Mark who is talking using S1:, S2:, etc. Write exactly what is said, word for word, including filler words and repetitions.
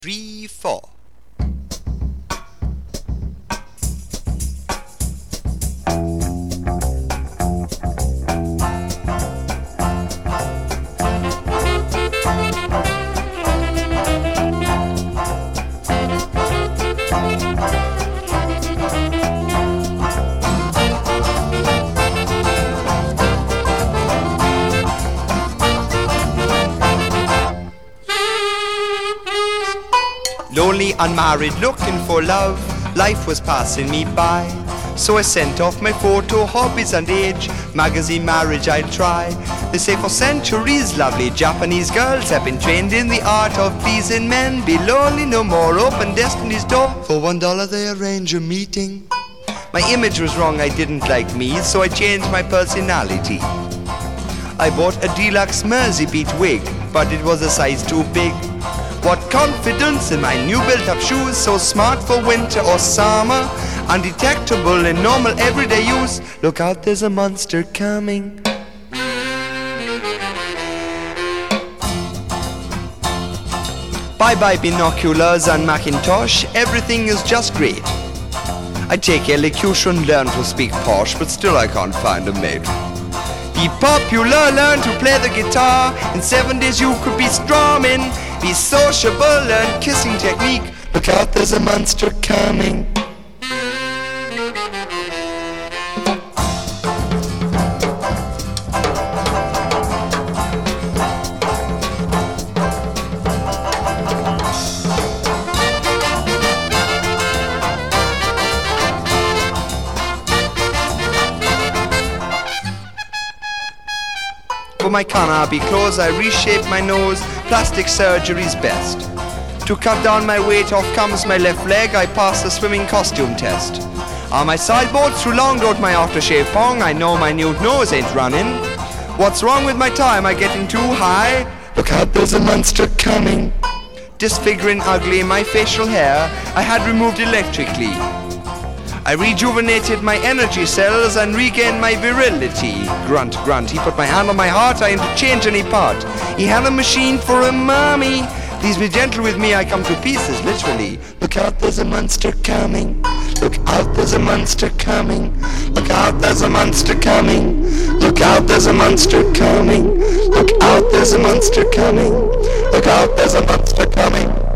S1: three, four. Lonely, unmarried, looking for love. Life was passing me by, so I sent off my photo, hobbies and age. Magazine marriage I'll try. They say for centuries lovely Japanese girls have been trained in the art of pleasing men. Be lonely no more, open destiny's door. For one dollar they arrange a meeting. My image was wrong, I didn't like me, so I changed my personality. I bought a deluxe Mersey beat wig, but it was a size too big. What confidence in my new built-up shoes, so smart for winter or summer, undetectable in normal everyday use. Look out, there's a monster coming. Bye-bye binoculars and Macintosh, everything is just great. I take elocution, learn to speak posh, but still I can't find a mate. Be popular, learn to play the guitar. In seven days you could be strumming. Be sociable, learn kissing technique. Look out, there's a monster coming. For my canopy clothes I reshape my nose. Plastic surgery's best. To cut down my weight, off comes my left leg. I pass the swimming costume test. On my sideboard through long road my aftershave pong. I know my nude nose ain't running. What's wrong with my tie? Am I getting too high? Look out, there's a monster coming. Disfiguring ugly my facial hair I had removed electrically. I rejuvenated my energy cells and regained my virility. Grunt, grunt, he put my hand on my heart, I interchange any part. He had a machine for a mommy. Please be gentle with me, I come to pieces, literally. Look out, there's a monster coming. Look out, there's a monster coming. Look out, there's a monster coming. Look out, there's a monster coming. Look out, there's a monster coming. Look out, there's a monster coming.